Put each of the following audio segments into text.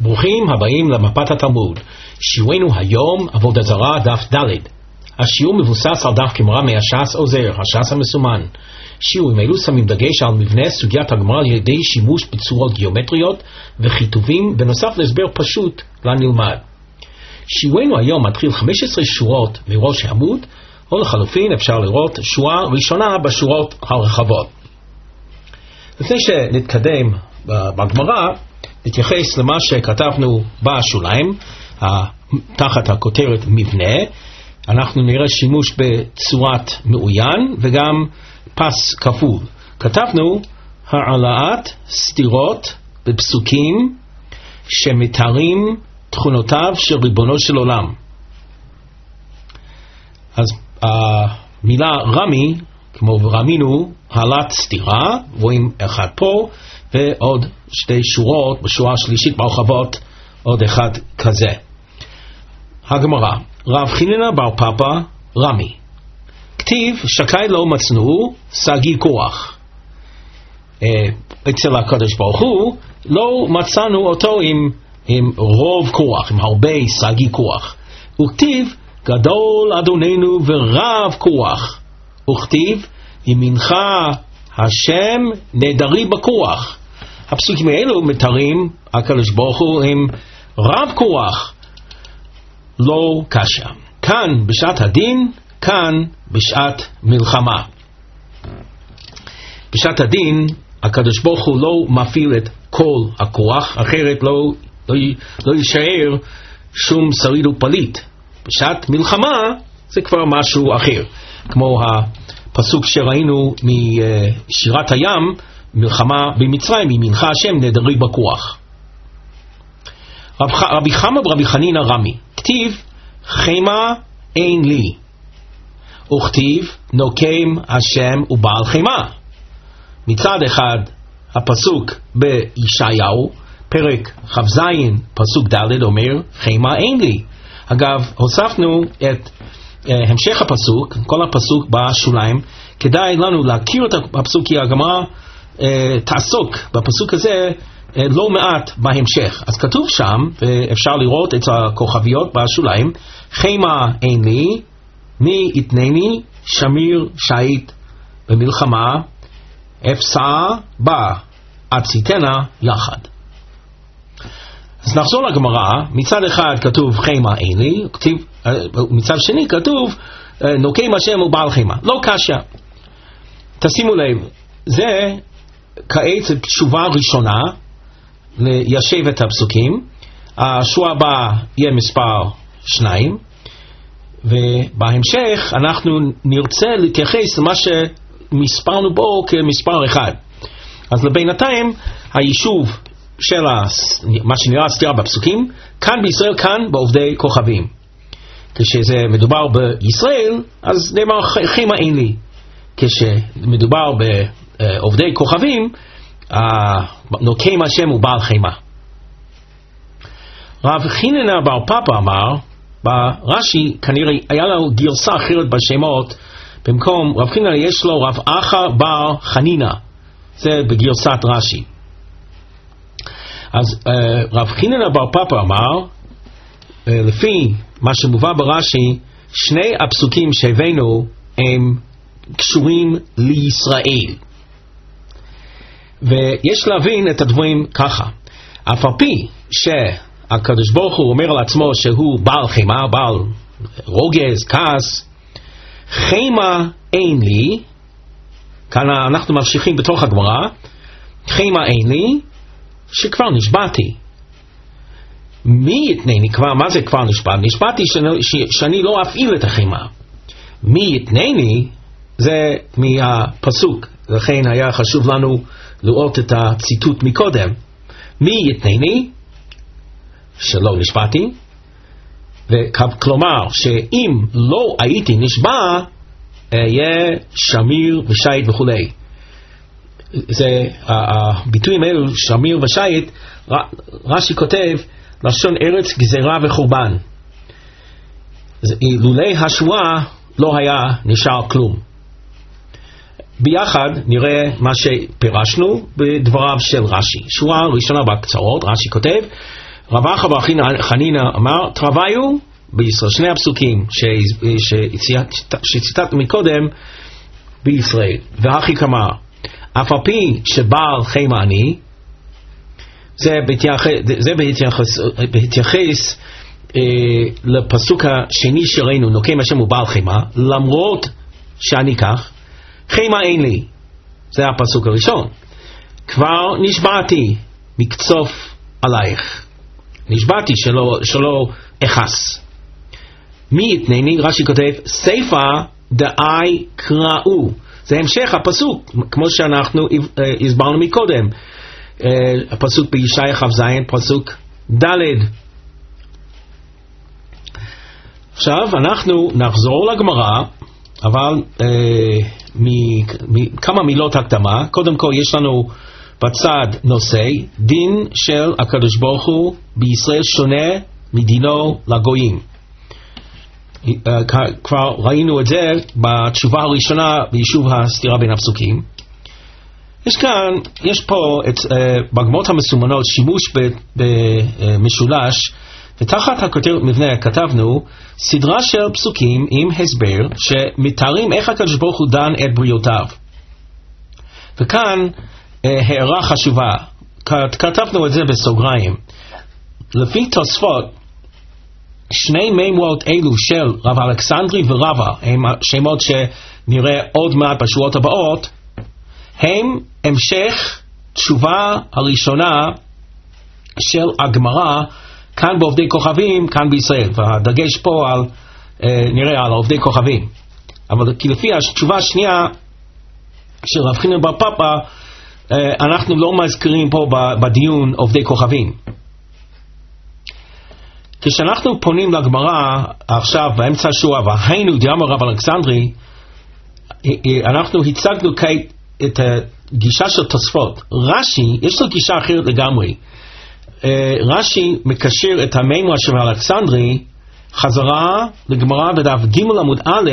ברוכים הבאים למפת התלמוד. שיעורנו היום עבודה זרה דף ד'. השיעור מבוסס על דף גמרא מהש"ס עוזר, הש"ס המסומן. שיעורים אלו שמים דגש על מבנה סוגיית הגמרא על ידי שימוש בצורות גיאומטריות וכיתובים בנוסף להסבר פשוט לנלמד. שיעורנו היום מתחיל 15 שורות מראש העמוד, או לחלופין אפשר לראות שורה ראשונה בשורות הרחבות. לפני שנתקדם בגמרא, נתייחס למה שכתבנו בשוליים, תחת הכותרת מבנה. אנחנו נראה שימוש בצורת מאוין וגם פס כפול. כתבנו העלאת סתירות בפסוקים שמתארים תכונותיו של ריבונו של עולם. אז המילה רמי, כמו רמינו, העלאת סתירה, רואים אחד פה ועוד שתי שורות, בשורה השלישית ברחבות עוד אחד כזה. הגמרא, רב חיננה בר פפא רמי, כתיב שקי לא מצאו סגי כוח. אצל הקדוש ברוך הוא לא מצאנו אותו עם רוב כוח, עם הרבה סגי כוח. וכתיב גדול אדוננו ורב כוח. וכתיב ימינך השם נדרי בכוח. הפסוקים האלו מתארים הקדוש ברוך הוא עם רב כוח, לא קשה. כאן בשעת הדין, כאן בשעת מלחמה. בשעת הדין הקדוש ברוך הוא לא מפעיל את כל הכוח, אחרת לא יישאר שום שריד ופליט. בשעת מלחמה זה כבר משהו אחר, כמו הפסוק שראינו משירת הים, מלחמה במצרים, ימינך השם נדרי בכוח. רבי חמא ורבי חנינא רמי, כתיב חמה אין לי, וכתיב נוקם השם ובעל חמה. מצד אחד הפסוק בישעיהו פרק כ"ז פסוק ד' אומר חמה אין לי. אגב, הוספנו את המשך הפסוק, כל הפסוק בשוליים. כדאי לנו להכיר את הפסוק, כי הגמרא תעסוק בפסוק הזה לא מעט בהמשך. אז כתוב שם, ואפשר לראות את הכוכביות בשוליים, חמה אין לי, מי יתנני שמיר שייט במלחמה, אפסה בה עציתנה יחד. אז נחזור לגמרא. מצד אחד כתוב חמה אין לי, מצד שני כתוב נוקם השם ובעל חמה. לא קשה. תשימו לב, זה כעת תשובה ראשונה ליישב את הפסוקים. השורה הבאה יהיה מספר 2, ובהמשך אנחנו נרצה להתייחס למה שמספרנו בו כמספר 1. אז לבינתיים היישוב של מה שנראה סתירה בפסוקים, כאן בישראל, כאן בעובדי כוכבים. כשזה מדובר בישראל, אז נאמר חמה אין לי. כשמדובר בעובדי כוכבים, נוקם השם ובעל חמה. רב חיננה בר פפא אמר, ברש"י כנראה היה לו גרסה אחרת בשמות, במקום רב חיננה יש לו רב אחא בר חנינא, זה בגרסת רש"י. אז רב חיננה בר פפא אמר, לפי מה שמובא ברש"י, שני הפסוקים שהבאנו הם קשורים לישראל. ויש להבין את הדברים ככה. אף על פי שהקדוש ברוך הוא אומר על עצמו שהוא בעל חמה, בעל רוגז, כעס, חמה אין לי, כאן אנחנו ממשיכים בתוך הגמרא, חמה אין לי, שכבר נשבעתי. מי יתנני, מה זה כבר נשבע? נשבעתי שאני לא אפעיל את החמה. מי יתנני זה מהפסוק, לכן היה חשוב לנו לראות את הציטוט מקודם. מי יתנני שלא נשבעתי, כלומר שאם לא הייתי נשבע יהיה שמיר ושייט וכו'. זה הביטויים האלו שמיר ושייט, רש"י כותב לשון ארץ גזירה וחורבן. לולי השבועה לא היה נשאר כלום. ביחד נראה מה שפירשנו בדבריו של רש"י. שורה ראשונה בקצרות, רש"י כותב, רב אחא בר חנינא אמר, תרוויו בישראל, שני הפסוקים שציטטנו מקודם בישראל. והכי אמר, אף על פי שבעל חמא אני, זה בהתייחס לפסוק השני שראינו, נוקם השם ובעל חמא, למרות שאני כך, חמא אין לי. זה הפסוק הראשון. כבר נשבעתי מקצוף עלייך. נשבעתי שלא אחס. מי יתנני? רש"י כותב, סייפא דאי קראו. זה המשך הפסוק, כמו שאנחנו הסברנו מקודם. הפסוק בישעיה כ"ז, פסוק ד'. עכשיו אנחנו נחזור לגמרא, אבל מכמה מילות הקדמה. קודם כל יש לנו בצד נושא, דין של הקדוש ברוך הוא בישראל שונה מדינו לגויים. כבר ראינו את זה בתשובה הראשונה ביישוב הסתירה בין הפסוקים. יש פה בגמרות המסומנות שימוש במשולש, ותחת הכותרת מבנה כתבנו סדרה של פסוקים עם הסבר שמתארים איך הקדוש ברוך הוא דן את בריאותיו. וכאן הערה חשובה, כתבנו את זה בסוגריים. לפי תוספות, שני מימות אלו של רב אלכסנדרי ורבא, הם שמות שנראה עוד מעט בשבועות הבאות, הם המשך תשובה הראשונה של הגמרא כאן בעובדי כוכבים, כאן בישראל. והדגש פה נראה על עובדי כוכבים. אבל כי לפי התשובה השנייה של רב חנינא בר פפא, אנחנו לא מזכירים פה בדיון עובדי כוכבים. כשאנחנו פונים לגמרא עכשיו באמצע השורה, והיינו דאמר רב אלכסנדרי, אנחנו הצגנו כעת את הגישה של תוספות. רש"י, יש לו גישה אחרת לגמרי. רש"י מקשר את המימרה של אלכסנדרי חזרה לגמרא בדף ג' עמוד א',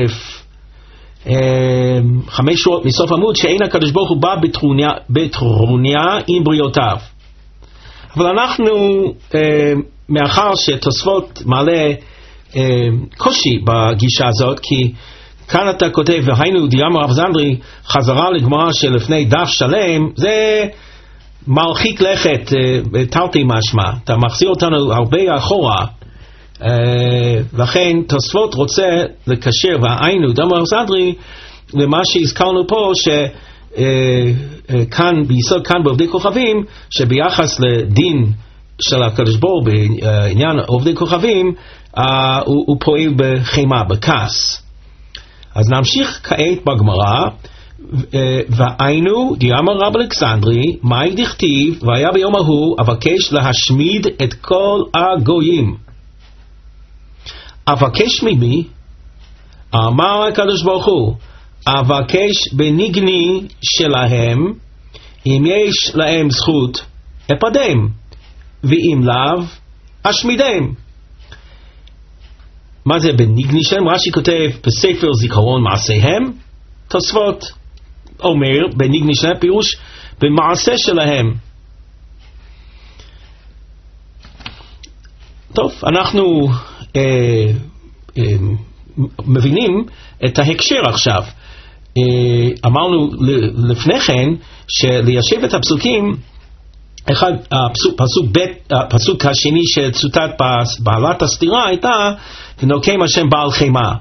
5 שורות מסוף עמוד, שאין הקדוש ברוך הוא בא בטרוניה עם בריאותיו. אבל אנחנו, מאחר שתוספות מעלה קושי בגישה הזאת, כי כאן אתה כותב והיינו דאמר רב אלכסנדרי חזרה לגמרא שלפני דף שלם, זה מרחיק לכת תרתי משמע, אתה מחזיר אותנו הרבה אחורה. לכן תוספות רוצה לקשר והיינו דאמר רב אלכסנדרי למה שהזכרנו פה, שכאן ביסוד, כאן בעובדי כוכבים, שביחס לדין של הקדוש ברוך הוא בעניין עובדי כוכבים, הוא פועל בחמא, בכעס. אז נמשיך כעת בגמרא, והיינו דאמר רב אלכסנדרי, מאי דכתיב, והיה ביום ההוא אבקש להשמיד את כל הגויים. אבקש ממי? אמר הקדוש ברוך הוא, אבקש בניגני שלהם, אם יש להם זכות אפדם, ואם לאו אשמידם. מה זה בניגני שלהם? רש"י כותב בספר זיכרון מעשיהם, תוספות אומר בניגני שלהם פירוש במעשה שלהם. טוב, אנחנו מבינים את ההקשר עכשיו. אמרנו לפני כן שליישב את הפסוקים, אחד, הפסוק השני שצוטט בעלת הסתירה הייתה ונוקם השם בעל חמא.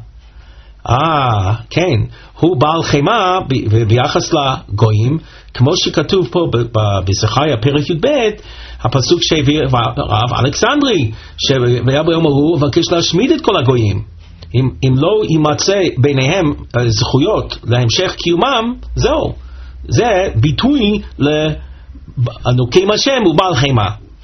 כן, הוא בעל חמא ביחס לגויים, כמו שכתוב פה בזכריה פרק י"ב, הפסוק שהביא רב אלכסנדרי, שהיה ביום ההוא מבקש להשמיד את כל הגויים. אם לא יימצא ביניהם זכויות להמשך קיומם, זהו. זה ביטוי לנוקם השם ובעל חמא.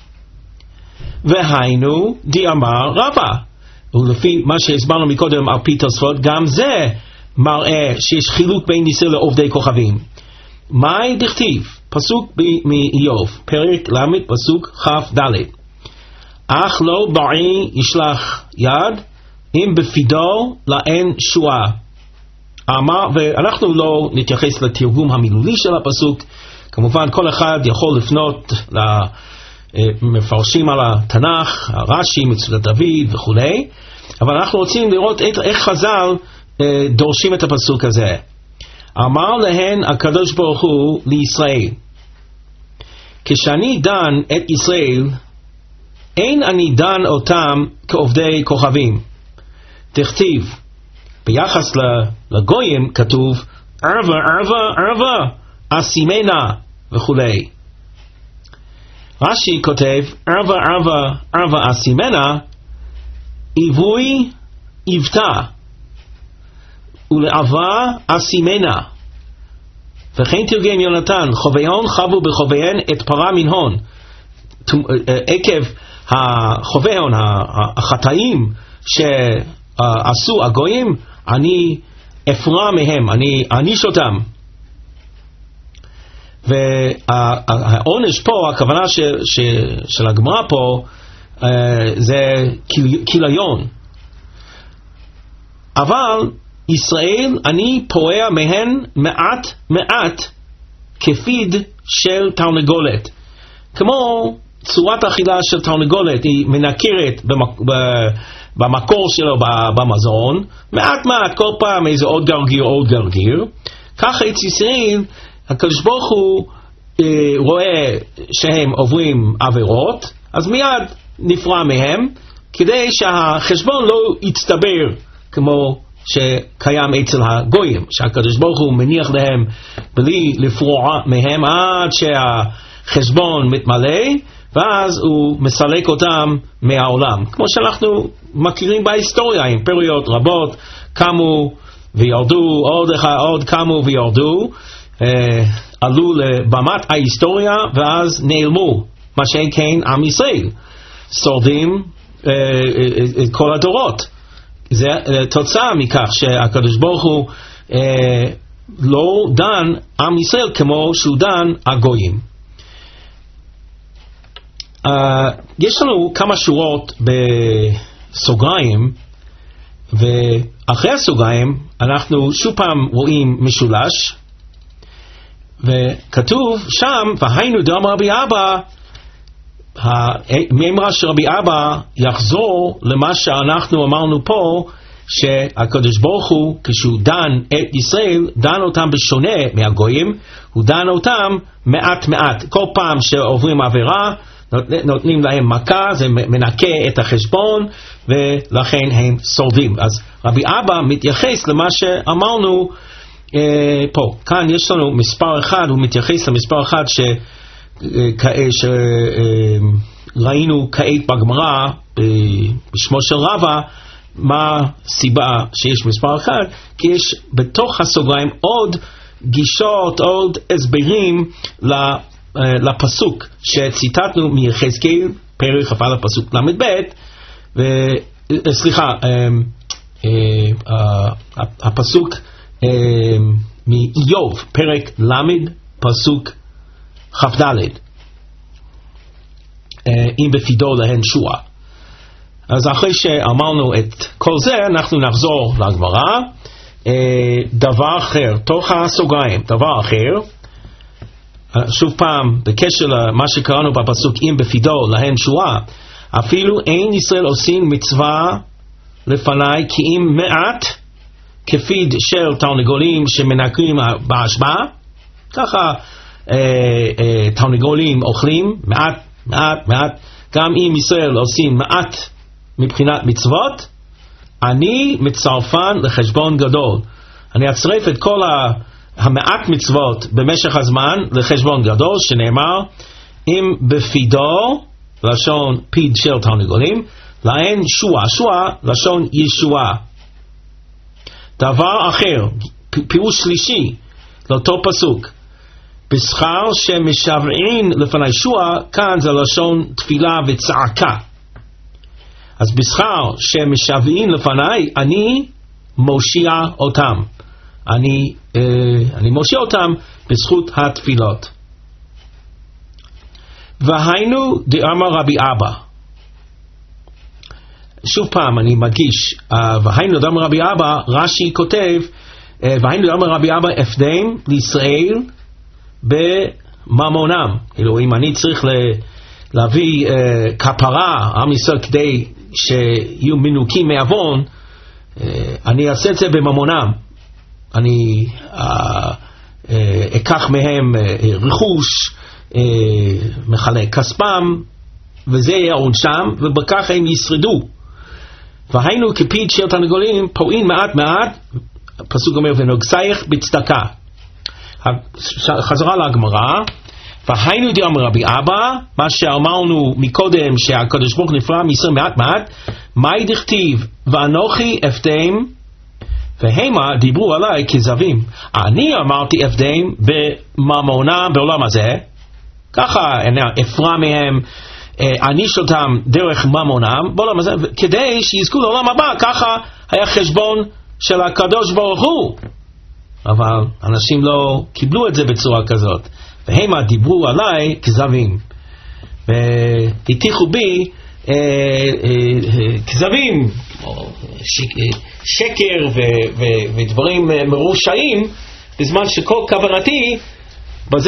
והיינו דאמר רבא. ולפי מה שהסברנו מקודם על פי תוספות, גם זה מראה שיש חילוק בין ישראל לעובדי כוכבים. מאי דכתיב, פסוק מאיוב, פרק ל' פסוק כ"ד. אך לא בעי ישלח יד, אם בפידו לאין שועה. ואנחנו לא נתייחס לתרגום המילולי של הפסוק, כמובן כל אחד יכול לפנות מפרשים על התנ"ך, הרש"י, מצודת דוד וכו', אבל אנחנו רוצים לראות איך חז"ל דורשים את הפסוק הזה. אמר להן הקדוש ברוך הוא לישראל, כשאני דן את ישראל, אין אני דן אותם כעובדי כוכבים. תכתיב, ביחס לגויים כתוב, ערבה, ערבה, ערבה, אסימנה וכו'. רש"י כותב, ערבה, ערבה, ערבה, אסימנה, עיווי עבתה, ולעבה אסימנה. וכן תרגם יונתן, חוביון חבו בחוביהן את פרה מן הון. עקב החוביון, החטאים שעשו הגויים, אני אפרע מהם, אני אעניש אותם. והעונש פה, הכוונה של הגמרא פה, זה כיליון. אבל ישראל, אני פורע מהן מעט מעט כפיד של תרנגולת. כמו צורת אכילה של תרנגולת, היא מנקרת במקור שלו במזון, מעט מעט, כל פעם איזה עוד גרגיר. ככה את ישראל, הקדוש ברוך הוא רואה שהם עוברים עבירות, אז מיד נפרע מהם, כדי שהחשבון לא יצטבר כמו שקיים אצל הגויים, שהקדוש ברוך הוא מניח להם בלי לפרוע מהם עד שהחשבון מתמלא, ואז הוא מסלק אותם מהעולם. כמו שאנחנו מכירים בהיסטוריה, אימפריות רבות קמו וירדו, עוד קמו וירדו, עלו לבמת ההיסטוריה ואז נעלמו, מה שאין כן עם ישראל שורדים את כל הדורות. זה תוצאה מכך שהקדוש ברוך הוא לא דן עם ישראל כמו שהוא דן הגויים. יש לנו כמה שורות בסוגריים, ואחרי הסוגריים אנחנו שוב פעם רואים משולש, וכתוב שם, והיינו דאמר רבי אבא, מימרה של רבי אבא יחזור למה שאנחנו אמרנו פה, שהקדוש ברוך הוא כשהוא דן את ישראל, דן אותם בשונה מהגויים, הוא דן אותם מעט מעט. כל פעם שעוברים עבירה נותנים להם מכה, זה מנקה את החשבון, ולכן הם שורדים. אז רבי אבא מתייחס למה שאמרנו פה. כאן יש לנו מספר אחד, הוא מתייחס למספר אחד שראינו כעת בגמרא בשמו של רבא. מה הסיבה שיש מספר אחד? כי יש בתוך הסוגריים עוד גישות, עוד הסברים לפסוק שציטטנו מיחזקאל, פרק כ"א פסוק ל"ב, סליחה, הפסוק מאיוב, פרק ל' פסוק כ"ד, אם בפידו להן שועה. אז אחרי שאמרנו את כל זה, אנחנו נחזור לגמרא. דבר אחר, תוך הסוגריים, דבר אחר, שוב פעם, בקשר למה שקראנו בפסוק אם בפידו להן שועה, אפילו אין ישראל עושים מצווה לפני כי אם מעט כפיד של תרנגולים שמנקרים בהשבעה. ככה תרנגולים אוכלים מעט מעט מעט. גם אם ישראל עושים מעט מבחינת מצוות, אני מצרפן לחשבון גדול. אני אצרף את כל המעט מצוות במשך הזמן לחשבון גדול, שנאמר אם בפידו, לשון פיד של תרנגולים, להן שועה, שועה לשון ישועה. דבר אחר, פירוש שלישי לאותו פסוק, בשכר שמשוועים לפני שועה, כאן זה לשון תפילה וצעקה. אז בשכר שמשוועים לפני, אני מושיע אותם. אני מושיע אותם בזכות התפילות. והיינו דאמר רבי אבא. שוב פעם אני מדגיש, והיינו דאמר רבי אבא, רש"י כותב, והיינו דאמר רבי אבא הפדם לישראל בממונם. כאילו אם אני צריך להביא כפרה, עם ישראל, כדי שיהיו מנוקים מעוון, אני אעשה את זה בממונם. אני אקח מהם רכוש, מחלק כספם, וזה יהיה עונשם, ובכך הם ישרדו. והיינו כפיד של תרנגולים פורעים מעט מעט, הפסוק אומר ונוגסייך בצדקה. חזרה להגמרא, והיינו דאמר רבי אבא, מה שאמרנו מקודם שהקדוש ברוך הוא נפרע מישראל מעט מעט, מהי דכתיב ואנוכי אפדם, והמה דיברו עליי כזבים. אני אמרתי אפדם בממונה בעולם הזה, ככה אפרע מהם, אניש אותם דרך ממונם בעולם הזה, כדי שיזכו לעולם הבא. ככה היה חשבון של הקדוש ברוך הוא, אבל אנשים לא קיבלו את זה בצורה כזאת, והם דיברו עליי כזבים והטיחו בי כזבים, שקר ודברים מרושעים, בזמן שכל כוונתי בזה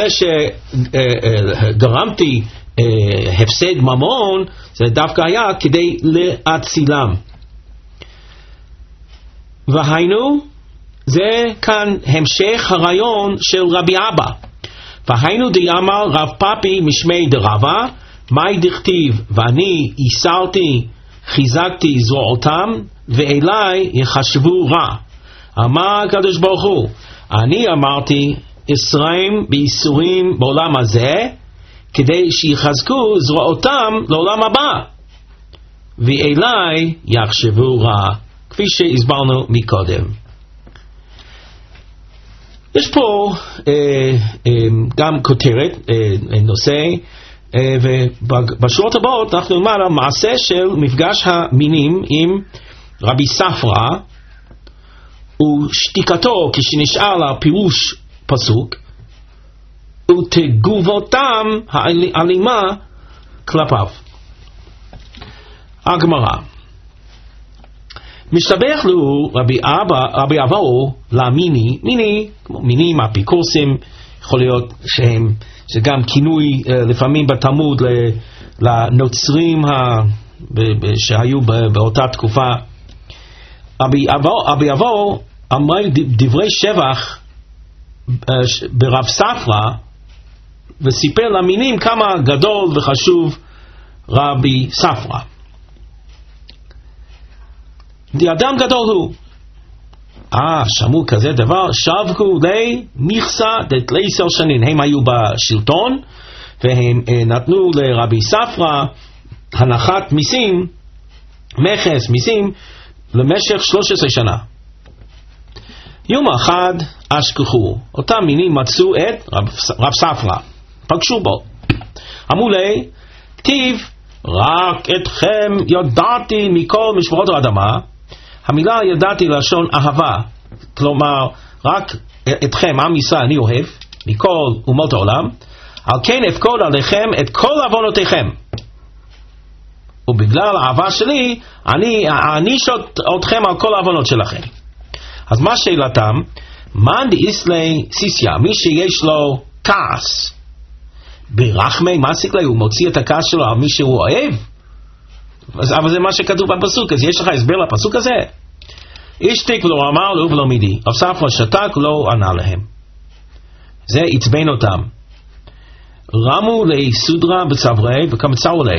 שגרמתי הפסד ממון, זה דווקא היה כדי להצילם. והיינו, זה כאן המשך הרעיון של רבי אבא. והיינו דאמר רב פאפי משמי דרבה, מהי דכתיב ואני איסרתי חיזקתי זרועותם ואליי יחשבו רע. אמר הקדוש ברוך הוא, אני אמרתי ישרים בייסורים בעולם הזה, כדי שיחזקו זרועותם לעולם הבא, ואליי יחשבו רע, כפי שהסברנו מקודם. יש פה גם כותרת, נושא, ובשורות הבאות אנחנו נאמר המעשה של מפגש המינים עם רבי ספרא ושתיקתו כשנשאל הפירוש פסוק, ותגובותם האלימה כלפיו. הגמרא, משתבח לו רבי אבאו למיני, מינים אפיקורסים, יכול להיות זה גם כינוי לפעמים בתלמוד לנוצרים שהיו באותה תקופה. רבי אבאו אמר דברי שבח ברב ספרא, וסיפר למינים כמה גדול וחשוב רבי ספרא. אדם גדול הוא. שמעו כזה דבר, שבקו לי מכסה דתלעשר שנים. הם היו בשלטון, והם נתנו לרבי ספרא הנחת מיסים, מכס מיסים, למשך 13 שנה. יום אחד אשכחו, אותם מינים מצאו את רב ספרא, פגשו בו, אמרו לי, כתיב רק אתכם ידעתי מכל משפחות האדמה. המילה ידעתי לשון אהבה, כלומר רק אתכם עם ישראל אני אוהב מכל אומות העולם, על כן אפקוד עליכם את כל עוונותיכם, ובגלל האהבה שלי אני אעניש אתכם על כל העוונות שלכם. אז מה שאלתם? מן דאיסלי סיסיה, מי שיש לו כעס ברחמי מסיק לי, הוא מוציא את הכעס שלו על מי שהוא אוהב. אבל זה מה שכתוב בפסוק, אז יש לך הסבר לפסוק הזה? השתיק ולא אמר לו ולא מידי, רב ספרא שתק ולא ענה להם. זה עצבן אותם. רמו לסודרה בצווארי וקמצאו לי,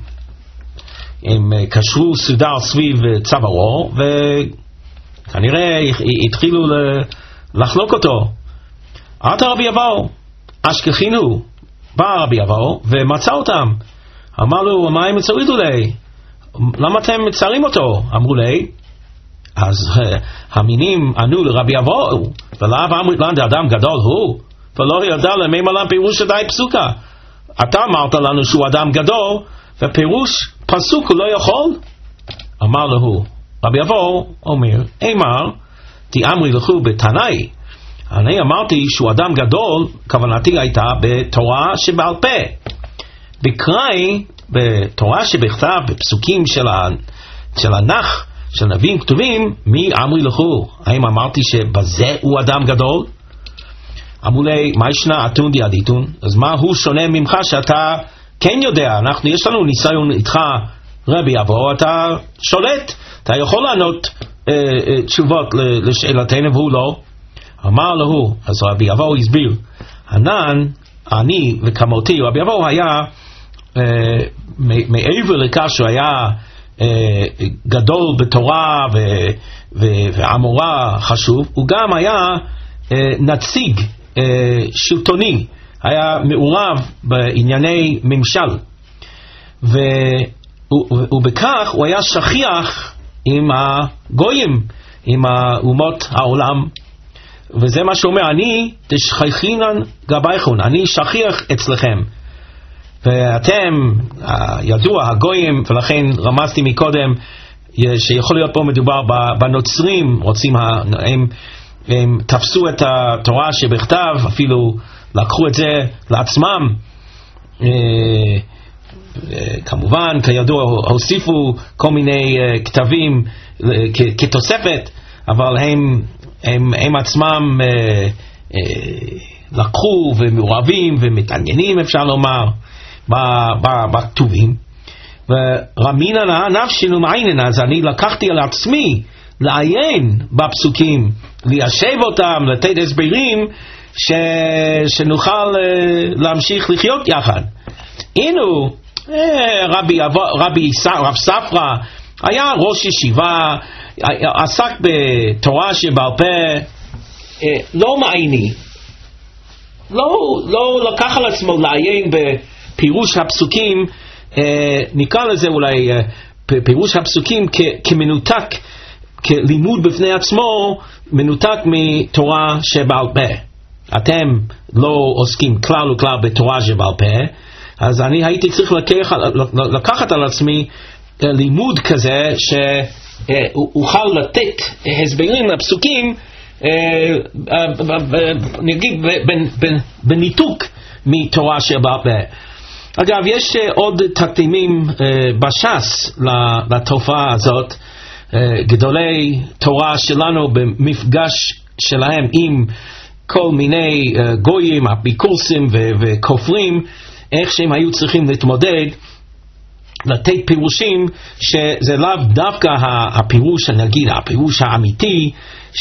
הם קשרו סודר סביב צווארו וכנראה התחילו לחלוק אותו. עתה רבי אבאו אשכחינו, בא רבי אבאו ומצא אותם, אמר לו מה הם מצרידו לי, למה אתם מצרים אותו? אמרו לי. אז המינים ענו לרבי אבאו, ולאו אמרו לן אדם גדול הוא, ולא ידע למה לן פירוש די פסוקה. אתה אמרת לנו שהוא אדם גדול, ופירוש פסוק הוא לא יכול. אמר לו רבי אבאו אומר, אמר תאמרי לכו בתנאי, אני אמרתי שהוא אדם גדול, כוונתי הייתה בתורה שבעל פה, בקראי בתורה שבכתב, בפסוקים של הנח של נביאים כתובים, מי אמרי לכו? האם אמרתי שבזה הוא אדם גדול? אמרו לי, מה ישנה אתון די אדיתון? אז מה הוא שונה ממך שאתה כן יודע, יש לנו ניסיון איתך רבי אבו, אתה שולט, אתה יכול לענות תשובות לשאלתנו והוא לא. אמר לו, אז רבי אבו הסביר, ענן, אני וכמותי, רבי אבו היה מעבר לכך שהוא היה גדול בתורה ועמורה חשוב, הוא גם היה נציג שלטוני, היה מעורב בענייני ממשל, ובכך הוא היה שכיח עם הגויים, עם אומות העולם, וזה מה שאומר, אני תשכחינן גבייכון, אני שכיח אצלכם, ואתם ידוע הגויים, ולכן רמזתי מקודם שיכול להיות פה מדובר בנוצרים, רוצים, הם תפסו את התורה שבכתב, אפילו לקחו את זה לעצמם, כמובן כידוע הוסיפו כל מיני כתבים כתוספת, אבל הם עצמם לקחו ומעורבים ומתעניינים, אפשר לומר, בכתובים. ורמינה נפשנו מעייננה, אז אני לקחתי על עצמי לעיין בפסוקים, ליישב אותם, לתת הסברים שנוכל להמשיך לחיות יחד. הנה רב ספרא היה ראש ישיבה, עסק בתורה שבעל פה, לא מעייני, לא לקח על עצמו לעיין בפירוש הפסוקים, נקרא לזה אולי פירוש הפסוקים כמנותק, כלימוד בפני עצמו, מנותק מתורה שבעל פה. אתם לא עוסקים כלל וכלל בתורה שבעל פה, אז אני הייתי צריך לקחת על עצמי לימוד כזה שאוכל לתת הסברים לפסוקים, נגיד בניתוק מתורה שבעל פה. אגב, יש עוד תקדימים בש"ס לתופעה הזאת. גדולי תורה שלנו במפגש שלהם עם כל מיני גויים, אפיקורסים וכופרים, איך שהם היו צריכים להתמודד, לתת פירושים שזה לאו דווקא הפירוש, נגיד, הפירוש האמיתי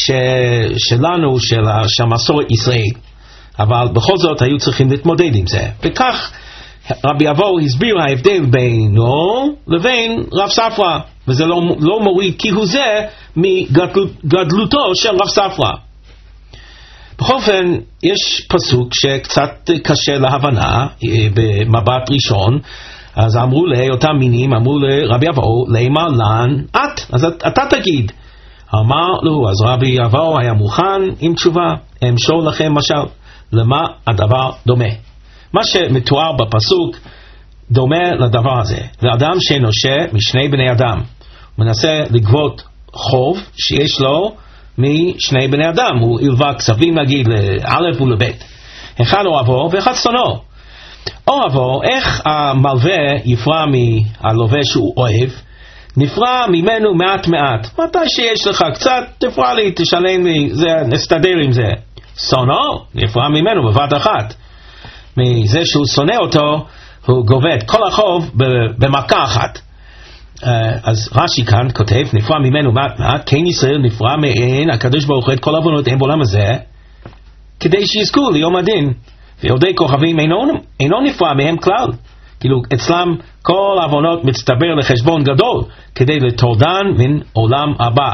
שלנו, של מסורת ישראל. אבל בכל זאת היו צריכים להתמודד עם זה. וכך רבי אבו הסביר ההבדל בינו לבין רב ספרא, וזה לא מוריד כהוא זה מגדלותו של רב ספרא. בכל אופן, יש פסוק שקצת קשה להבנה במבט ראשון. אז אמרו לאותם מינים, אמרו לרבי אבו, למה לן את? אז אתה תגיד. אמר לו, אז רבי אבו היה מוכן עם תשובה, אמשול לכם משל, למה הדבר דומה. מה שמתואר בפסוק דומה לדבר הזה. לאדם שנושה משני בני אדם, הוא מנסה לגבות חוב שיש לו משני בני אדם, הוא ילווה כספים נגיד לאלף ולבית, אחד אוהבו ואחד שונאו. אוהבו, איך המלווה יפרע מהלווה שהוא אוהב? נפרע ממנו מעט מעט, מתי שיש לך קצת תפרע לי, תשלם לי, נסתדר עם זה. שונאו, נפרע ממנו בבת אחת, מזה שהוא שונא אותו הוא גובה את כל החוב במכה אחת. אז רש"י כאן כותב, נפרע ממנו מעט מעט, כן ישראל נפרע מעין הקדוש ברוך הוא את כל עוונותיהם בעולם הזה, כדי שיזכו ליום הדין. ויהודי כוכבים אינו נפרע מהם כלל, כאילו אצלם כל העוונות מצטבר לחשבון גדול כדי לטורדן מן עולם הבא.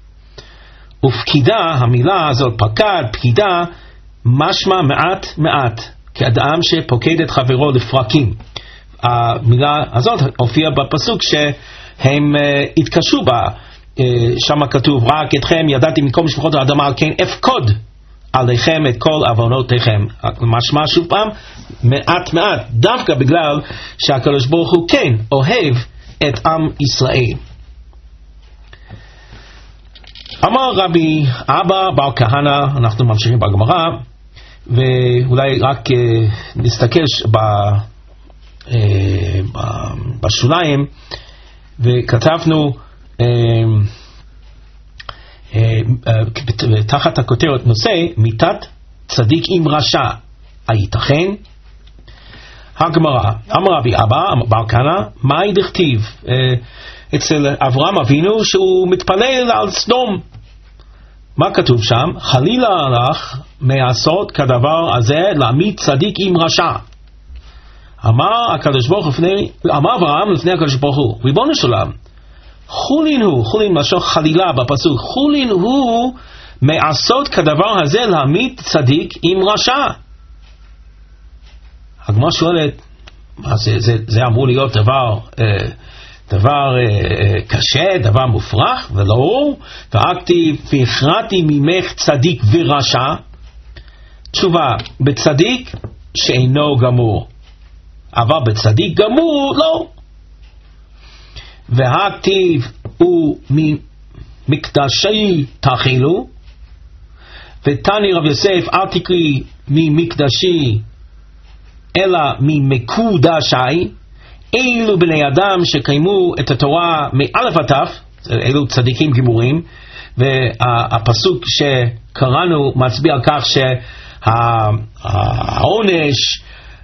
ופקידה, המילה הזאת פקד, פקידה, משמע מעט מעט, כאדם שפוקד את חברו לפרקים. המילה הזאת הופיעה בפסוק שהם התקשו בה, שם כתוב רק אתכם ידעתי מכל משפחות האדמה, כן אפקוד עליכם את כל עוונותיכם. משמע שוב פעם מעט מעט, דווקא בגלל שהקדוש ברוך הוא כן אוהב את עם ישראל. אמר רבי אבא בר כהנא, אנחנו ממשיכים בגמרא, ואולי רק נסתכל בשוליים, וכתבנו תחת הכותרת נושא מיתת צדיק עם רשע, הייתכן? הגמרא, אמר רבי אבא בר כהנא, מאי דכתיב? אצל אברהם אבינו שהוא מתפלל על סדום. מה כתוב שם? חלילה לך מעשות כדבר הזה להעמיד צדיק עם רשע. אמר אברהם לפני הקדוש ברוך הוא, ריבונו של עולם, חולין לשון חלילה בפסוק, חולין הוא מעשות כדבר הזה להעמיד צדיק עם רשע. הגמרא שואלת, זה אמור להיות דבר קשה, דבר מופרך, ולא, והכרעתי ממך צדיק ורשע. תשובה, בצדיק שאינו גמור, אבל בצדיק גמור לא. והכתיב הוא ממקדשי תאכילו, ותני רב יוסף אל תקרי ממקדשי אלא ממקודשי. אלו בני אדם שקיימו את התורה מאלף עד תף, אלו צדיקים גמורים, והפסוק שקראנו מצביע על כך שהעונש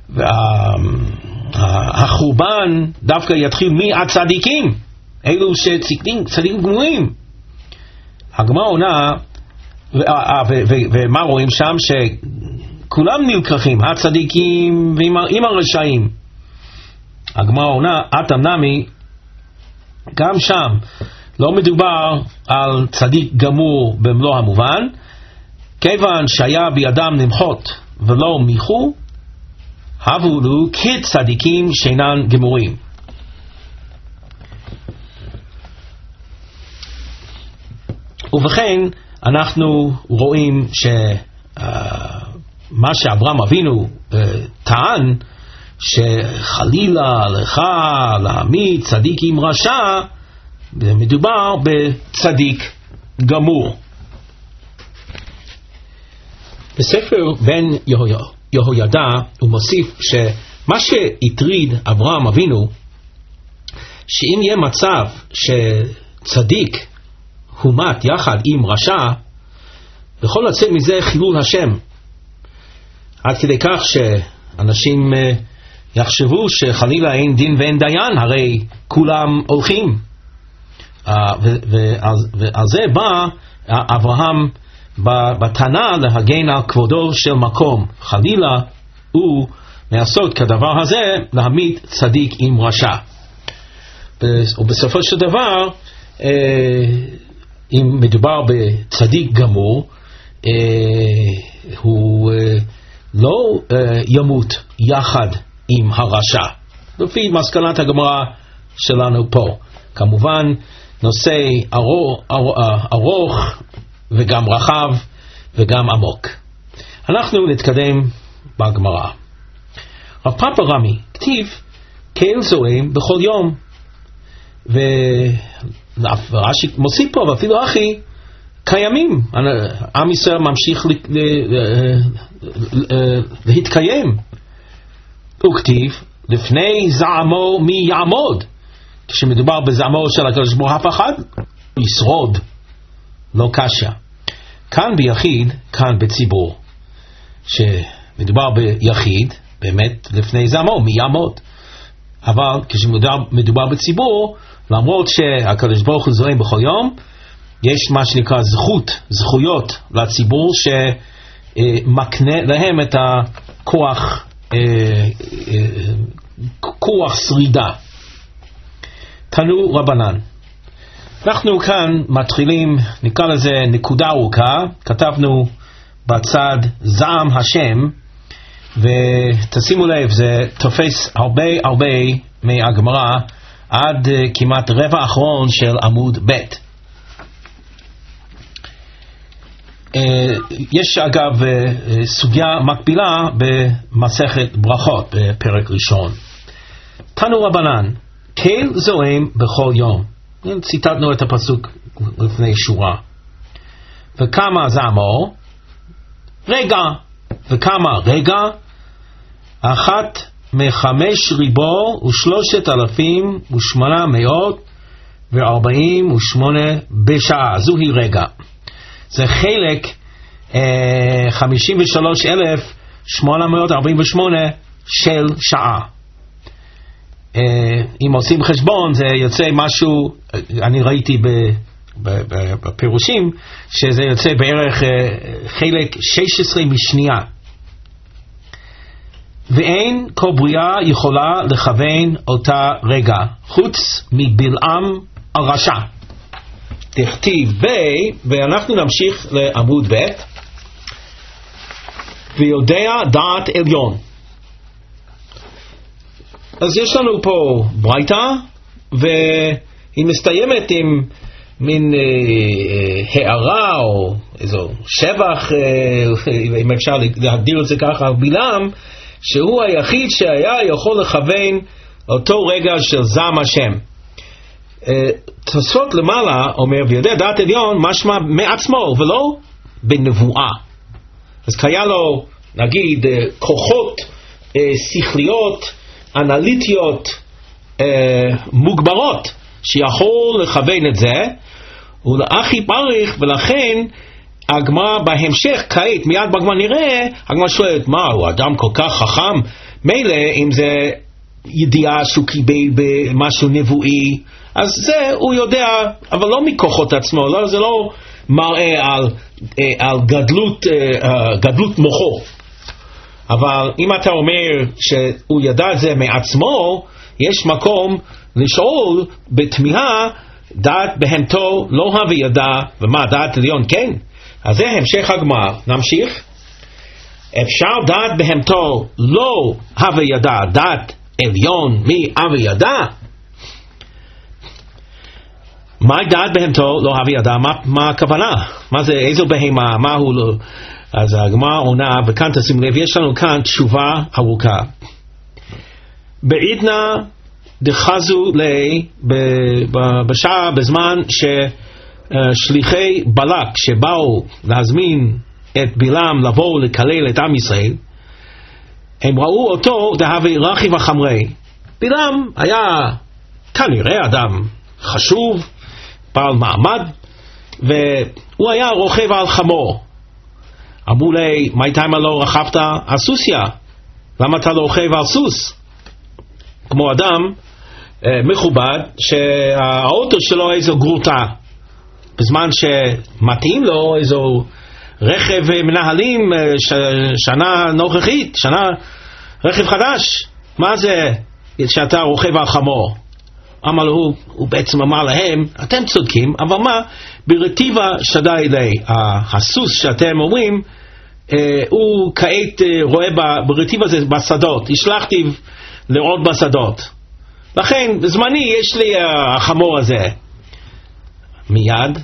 והחורבן דווקא יתחיל מהצדיקים, אלו שצדיקים גמורים. הגמרא עונה, ומה רואים שם? שכולם נלקחים, הצדיקים עם הרשעים. הגמרא עונה, אתם נמי, גם שם לא מדובר על צדיק גמור במלוא המובן, כיוון שהיה בידם למחות ולא מיחו, הבו לו כצדיקים שאינן גמורים. ובכן אנחנו רואים שמה שאברהם אבינו טען, שחלילה לך להעמיד צדיק עם רשע, מדובר בצדיק גמור. בספר בן יהוידע הוא מוסיף שמה שהטריד אברהם אבינו, שאם יהיה מצב שצדיק הומת יחד עם רשע, יכול לצאת מזה חילול השם, עד כדי כך שאנשים יחשבו שחלילה אין דין ואין דיין, הרי כולם הולכים. ועל זה בא אברהם בתנא להגן על כבודו של מקום. חלילה הוא לעשות כדבר הזה להעמיד צדיק עם רשע. ובסופו של דבר, אם מדובר בצדיק גמור, הוא לא ימות יחד עם הרשע, לפי מסקנת הגמרא שלנו פה. כמובן נושא ארוך וגם רחב וגם עמוק. אנחנו נתקדם בגמרא. רב פאפא רמי כתיב קהל זועם בכל יום, ורש"י מוסיף פה ואפילו אחי קיימים, עם ישראל ממשיך להתקיים. הוא כתיב לפני זעמו מי יעמוד, כשמדובר בזעמו של הקדוש ברוך הוא אף אחד ישרוד, לא קשה. כאן ביחיד, כאן בציבור, שמדובר ביחיד באמת לפני זעמו מי יעמוד, אבל כשמדובר בציבור, למרות שהקדוש ברוך הוא זועם בכל יום, יש מה שנקרא זכויות לציבור שמקנה להם את הכוח, כוח שרידה. תנו רבנן. אנחנו כאן מתחילים, נקרא לזה נקודה ארוכה, כתבנו בצד זעם השם, ותשימו לב, זה תופס הרבה מהגמרא עד כמעט רבע האחרון של עמוד ב'. יש אגב סוגיה מקבילה במסכת ברכות בפרק ראשון. תנו רבנן, קהל זועם בכל יום. ציטטנו את הפסוק לפני שורה. וכמה זעמו? רגע. וכמה רגע? 1,338 בשעה. זוהי רגע. זה חלק 53,848 של שעה. אם עושים חשבון זה יוצא משהו, אני ראיתי בפירושים שזה יוצא בערך חלק 16 משנייה. ואין כל בריאה יכולה לכוון אותה רגע חוץ מבלעם הרשע. תכתיב ב, ואנחנו נמשיך לעמוד ב', ויודע דעת עליון. אז יש לנו פה ברייתא, והיא מסתיימת עם מין הערה או איזו שבח, אם אפשר להגדיר את זה ככה, בלעם, שהוא היחיד שהיה יכול לכוון אותו רגע של זעם השם. תוספות למעלה אומר ויודע דעת עליון משמע מעצמו ולא בנבואה. אז קיים לו נגיד כוחות שכליות אנליטיות מוגברות שיכול לכוון את זה, ולאחי בריך, ולכן הגמרא בהמשך כעת מיד בגמרא נראה, הגמרא שואלת מה הוא אדם כל כך חכם, מילא אם זה ידיעה שהוא קיבל במשהו נבואי, אז זה הוא יודע, אבל לא מכוחות עצמו, לא, זה לא מראה על גדלות מוחו. אבל אם אתה אומר שהוא ידע את זה מעצמו, יש מקום לשאול בתמיהה, דעת בהמתו לא הווה ידע, ומה דעת עליון כן? אז זה המשך הגמרא. נמשיך. אפשר דעת בהמתו לא הווה ידע, דעת עליון מי הווה ידע? מה דעת בהמתו לא הווה ידע? מה הכוונה? מה זה, איזו בהמה? מה הוא לא? אז הגמרא עונה, וכאן תשימו לב, יש לנו כאן תשובה ארוכה. בעידנא דחזו לי, בשעה, בזמן ששליחי בלק שבאו להזמין את בלעם לבוא לקלל את עם ישראל, הם ראו אותו דהווה רכיב החמרי. בלעם היה כנראה אדם חשוב, בעל מעמד, והוא היה רוכב על חמור. אמרו לי, מה איתה אם לא רכבת על סוסיה? למה אתה לא רוכב על סוס? כמו אדם מכובד שהאוטו שלו איזו גרוטה, בזמן שמתאים לו איזו רכב מנהלים שנה נוכחית, שנה רכב חדש. מה זה שאתה רוכב על חמור? אמר לו, הוא בעצם אמר להם, אתם צודקים, אבל מה? ברטיבה שדי לי, הסוס שאתם אומרים, הוא כעת רואה ברטיבה זה בשדות, השלחתי לראות בשדות. לכן, בזמני יש לי החמור הזה. מיד,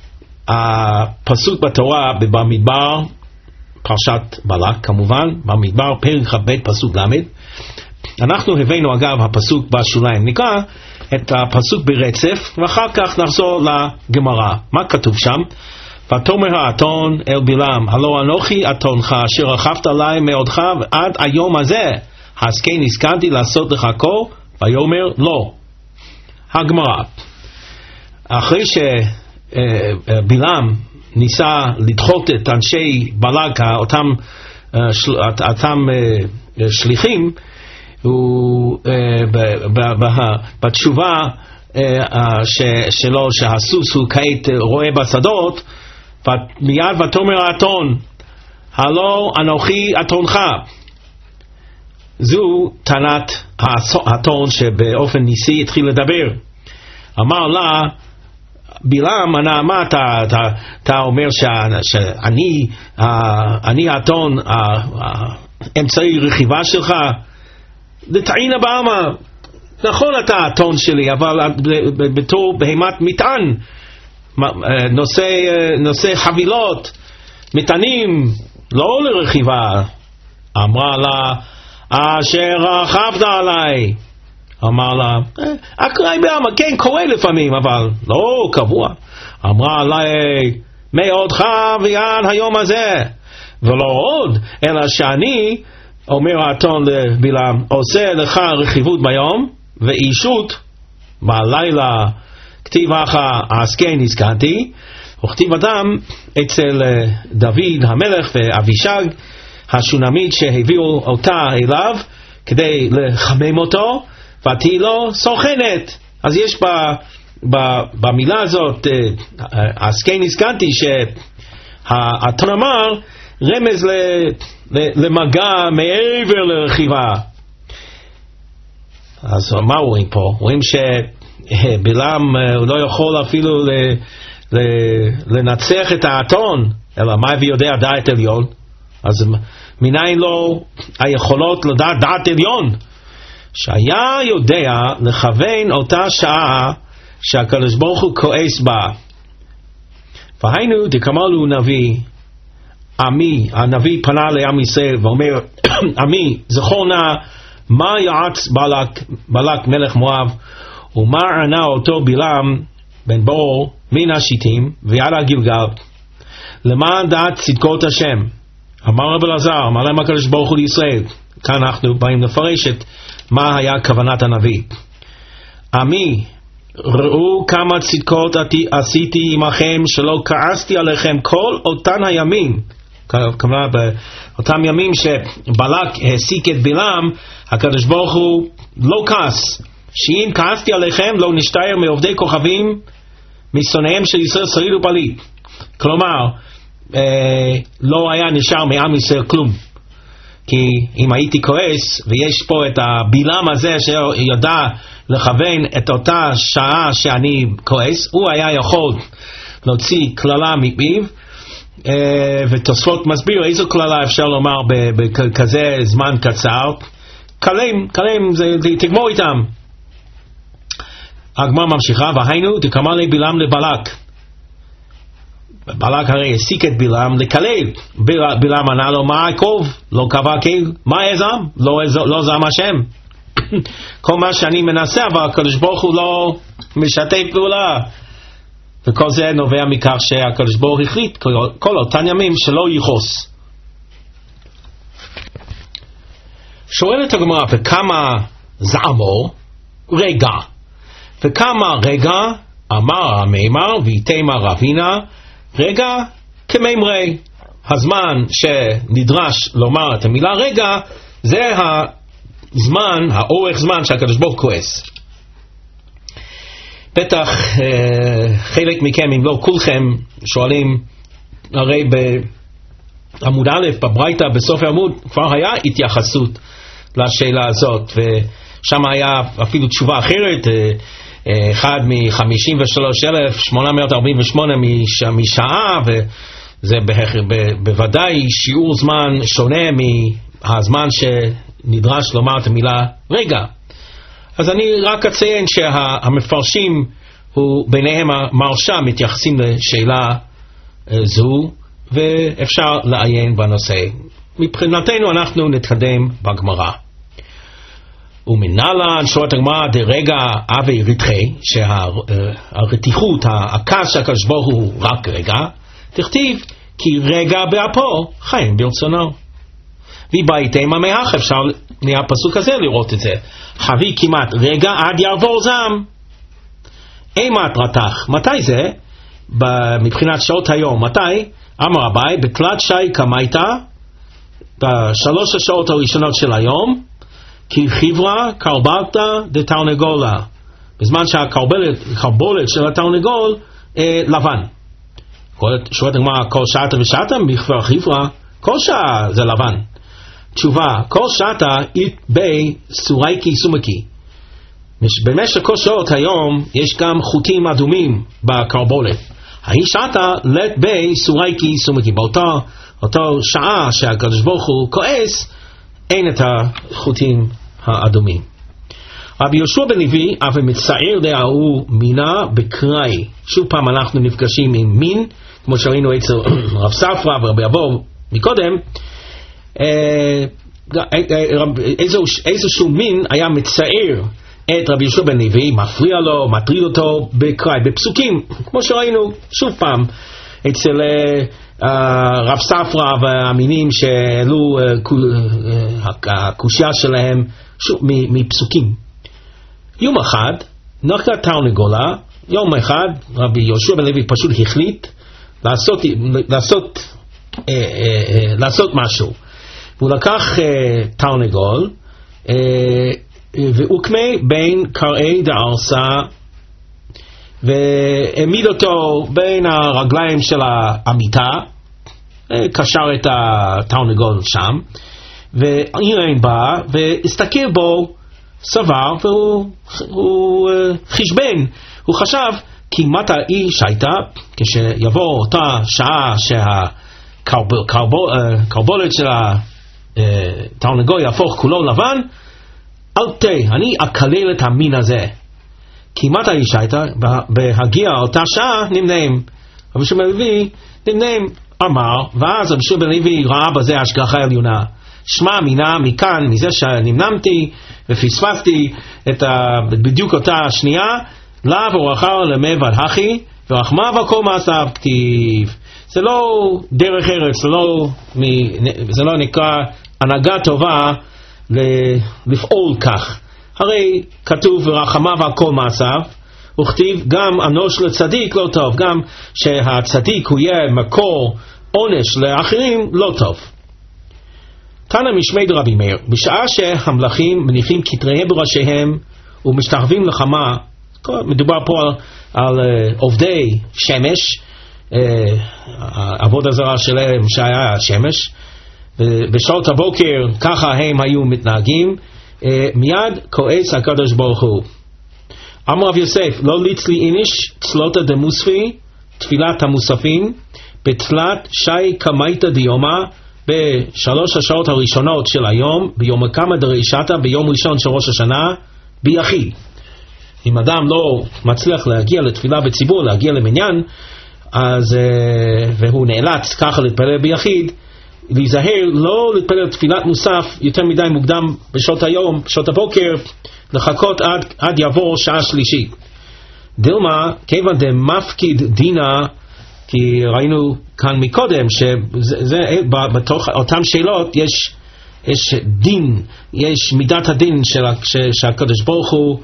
הפסוק בתורה במדבר, פרשת בלק כמובן, במדבר פרק כ"ב פסוק ג', אנחנו הבאנו אגב הפסוק בשוליים, נקרא את הפסוק ברצף ואחר כך נחזור לגמרא. מה כתוב שם? ותאמר האתון אל בלעם, הלא אנוכי אתונך אשר רכבת עלי מאודך עד היום הזה, אז כן הסכמתי לעשות לך כה? ויאמר לא. הגמרא, אחרי שבלעם ניסה לדחות את אנשי בלק, אותם שליחים, הוא בתשובה שלו שהסוס הוא כעת רואה בשדות, מיד ותאמר האתון הלא אנוכי אתונך. זו טענת האתון שבאופן ניסי התחיל לדבר. אמר לה בלעם, מה אתה אומר שאני האתון, אמצעי רכיבה שלך? דתעינה באמה, נכון אתה האתון שלי, אבל בתור בהימת מטען, נושא חבילות, מטענים, לא לרכיבה. אמרה לה, אשר רכבת עליי. אמר לה, אקראי באמה, כן קורה לפעמים, אבל לא קבוע. אמרה לה, מעודך ויעד היום הזה, ולא עוד, אלא שאני, אומר האתון לבלעם, עושה לך רכיבות ביום ואישות בלילה. כתיב אחא אז כן הזכרתי, וכתיב אדם אצל דוד המלך ואבישג השונמית שהביאו אותה אליו, כדי לחמם אותו, ותהי לו סוכנת. אז יש במילה הזאת, הסכן הזכרתי שהאתון אמר רמז למגע מעבר לרכיבה. אז מה רואים פה? רואים שבלעם הוא לא יכול אפילו לנצח את האתון, אלא מה ויודע דעת עליון? אז מניין לו היכולות לדעת דעת עליון? שהיה יודע לכוון אותה שעה שהקדוש ברוך הוא כועס בה. והיינו דקאמר לו נביא, עמי, הנביא פנה לעם ישראל ואומר, עמי, זכור נא מה יעץ בלק מלך מואב, ומה ענה אותו בלעם בן באור מן השיטים ויד הגלגל, למען דעת צדקות השם. אמר רב אלעזר, אמר להם הקדוש ברוך הוא לישראל. כאן אנחנו באים לפרש את מה היה כוונת הנביא. עמי, ראו כמה צדקות עשיתי עמכם, שלא כעסתי עליכם כל אותן הימים. כמובן באותם ימים שבלק העסיק את בלעם, הקדוש ברוך הוא לא כעס, שאם כעסתי עליכם לא נשתער מעובדי כוכבים משונאיהם של ישראל שריד ופליט. כלומר לא היה נשאר מעם ישראל כלום. כי אם הייתי כועס, ויש פה את הבלעם הזה שיודע לכוון את אותה שעה שאני כועס, הוא היה יכול להוציא כללה מפיו. ותוספות מסביר איזו כללה אפשר לומר בכזה זמן קצר. כלם זה תגמור איתם. הגמרא ממשיכה, והיינו דקאמר לבלעם לבלק. בלק הרי העסיק את בלעם לקלל. בלעם ענה לו, מה עקוב? לא קבע קהל. מה יזם? לא זם השם. כל מה שאני מנסה, אבל הקדוש ברוך הוא לא משתף פעולה. וכל זה נובע מכך שהקדוש ברוך הוא החליט כל אותן ימים שלא יכעוס. שואלת הגמרא, וכמה זעמו? רגע. וכמה רגע? אמר המימר ויתימה רבינה, רגע כמימרי. הזמן שנדרש לומר את המילה רגע, זה הזמן, האורך זמן שהקדוש ברוך הוא כועס. בטח חלק מכם, אם לא כולכם, שואלים, הרי בעמוד א' בברייתא בסוף העמוד כבר היה התייחסות לשאלה הזאת, ושם היה אפילו תשובה אחרת, אחד מ-53,848 משעה, וזה בוודאי שיעור זמן שונה מהזמן שנדרש לומר את המילה רגע. אז אני רק אציין שהמפרשים ביניהם המרשה מתייחסים לשאלה זו, ואפשר לעיין בנושא. מבחינתנו אנחנו נתקדם בגמרא. ומנהלן שואלת הגמרא דרגע אבי רתחי, שהרתיחות, הכעס שהקדוש ברוך הוא רק רגע, תכתיב כי רגע באפו חיים ברצונו. ובהתאמה מאח, אפשר מהפסוק הזה לראות את זה. חבי כמעט רגע עד יעבור זעם. אימת רתח, מתי זה? מבחינת שעות היום, מתי? אמר אביי, בתלת שי קמייתא, בשלוש השעות הראשונות של היום, כי חברה קרבלתא דתרנגולה, בזמן שהקרבולת של התרנגול לבן. שואלת הגמרא, כל שעתה ושעתה מכבר חברה, כל שעה זה לבן. תשובה, כל שעתה אית בי סורייקי סומקי. במשך כל שעות היום יש גם חוטים אדומים בקרבולת. ההיא שעתה לת בי סורייקי סומקי. באותו שעה שהקדוש ברוך הוא כועס, אין את החוטים האדומים. רבי יהושע בן לוי אף מצער דההוא מינה בקראי. שוב פעם אנחנו נפגשים עם מין, כמו שראינו אצל רב ספרא ורבי אבוב מקודם. איזשהו מין היה מצער את רבי יהושע בן לוי, מפריע לו, מטריד אותו בקראי, בפסוקים, כמו שראינו שוב פעם אצל רב ספרא והמינים שהעלו הקושיה שלהם שוב מפסוקים. יום אחד נחתה תרנגולה, יום אחד רבי יהושע בן לוי פשוט החליט לעשות משהו. הוא לקח תרנגול ואוקמי בין קראי דארסה, והעמיד אותו בין הרגליים של המיטה, קשר את התרנגול שם, ואירן בא והסתכל בו, סבר, והוא חשבן, הוא חשב כי מטה איש הייתה, כשיבוא אותה שעה שהקרבולת של התרנגול יהפוך כולו לבן, אני אקלל את המין הזה. כי מטה איש הייתה, בהגיע אותה שעה נמנעים. רבי שמעון בן לוי נמנעים אמר, ואז רבי שמעון בן לוי ראה בזה השגחה עליונה. שמע מינה מכאן, מזה שנמנמתי ופספסתי בדיוק אותה שנייה, לאו ורחר למבד הכי ורחמה וכל מעשיו כתיב. זה לא דרך ארץ, זה לא נקרא הנהגה טובה לפעול כך. הרי כתוב ורחמה וכל מעשיו, וכתיב גם אנוש לצדיק לא טוב, גם שהצדיק הוא יהיה מקור עונש לאחרים לא טוב. תנא משמי דרבי מאיר, בשעה שהמלכים מניחים כתריהם בראשיהם ומשתחווים לחמה, מדובר פה על עובדי שמש, עבודה זרה שלהם שהיה השמש, בשעות הבוקר ככה הם היו מתנהגים, מיד כועס הקדוש ברוך הוא. אמר רב יוסף, לא ליץ לי איניש צלותא דמוספי, תפילת המוספים, בתלת שי קמייתא דיומא, בשלוש השעות הראשונות של היום, ביום הקמא דרישתא, ביום ראשון של ראש השנה, ביחיד. אם אדם לא מצליח להגיע לתפילה בציבור, להגיע למניין, אז, והוא נאלץ ככה להתפלל ביחיד, להיזהר לא להתפלל תפילת מוסף יותר מדי מוקדם בשעות היום, בשעות הבוקר, לחכות עד יעבור שעה שלישית. דילמה, כיוון דמפקיד דינה, כי ראינו כאן מקודם שבתוך אותם שאלות יש דין, יש מידת הדין שהקדוש ברוך הוא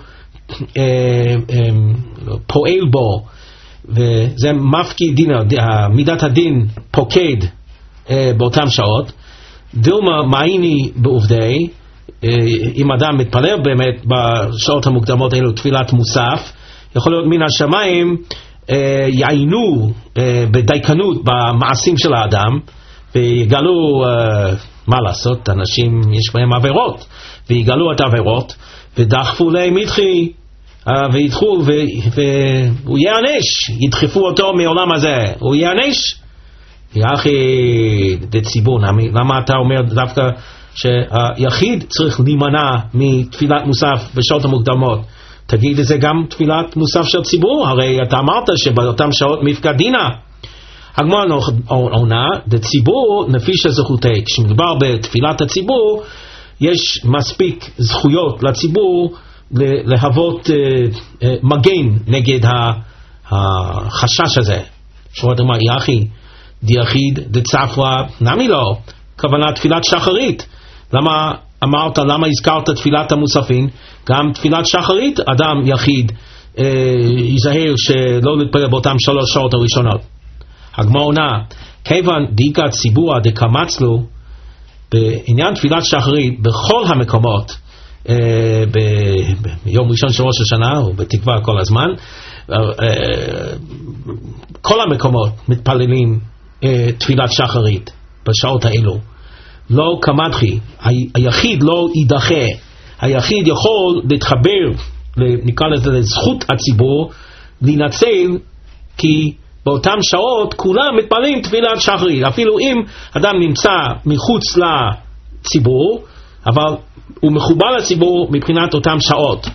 פועל בו, וזה מפקיד דינה, מידת הדין פוקד באותם שעות. דילמה מעייני בעובדי, אם אדם מתפלל באמת בשעות המוקדמות האלו תפילת מוסף, יכול להיות מן השמיים יעיינו בדייקנות במעשים של האדם, ויגלו מה לעשות, אנשים יש בהם עבירות, ויגלו את העבירות, ודחפו להם ידחי, וידחו, והוא יענש, ידחפו אותו מעולם הזה, הוא יענש. יחי דציבור, למה אתה אומר דווקא שהיחיד צריך להימנע מתפילת מוסף בשעות המוקדמות? תגיד את זה גם תפילת מוסף של ציבור, הרי אתה אמרת שבאותם שעות מפקד דינה. הגמרא עונה, דציבור נפיש הזכותי, כשמדובר בתפילת הציבור, יש מספיק זכויות לציבור להוות מגן נגד החשש הזה. שואלת מה, יחי דיחיד דצפרא נמי לא, כוונה תפילת שחרית. למה אמרת, למה הזכרת תפילת המוספין? גם תפילת שחרית אדם יחיד ייזהר שלא להתפלל באותם 3 שעות הראשונות. הגמרא עונה, כיוון דאיכא ציבורא דקמצלו, בעניין תפילת שחרית בכל המקומות, ביום ראשון של ראש השנה ובתקווה כל הזמן, כל המקומות מתפללים תפילת שחרית בשעות האלו. לא כמדחי, היחיד לא יידחה, היחיד יכול להתחבר, נקרא לזה לזכות הציבור, להינצל, כי באותם שעות כולם מתפללים תפילת שחרית, אפילו אם אדם נמצא מחוץ לציבור, אבל הוא מחובר לציבור מבחינת אותם שעות.